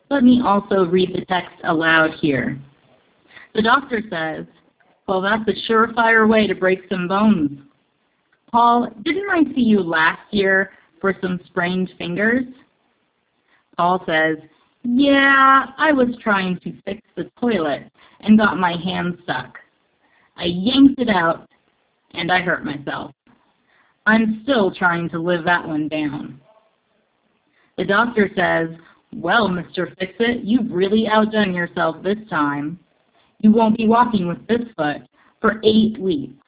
Let me also read the text aloud here. The doctor says, well, that's a surefire way to break some bones. Paul, didn't I see you last year for some sprained fingers? Paul says, yeah, I was trying to fix the toilet and got my hand stuck. I yanked it out and I hurt myself. I'm still trying to live that one down. The doctor says, well, Mr. Fix-It, you've really outdone yourself this time. You won't be walking with this foot for 8 weeks.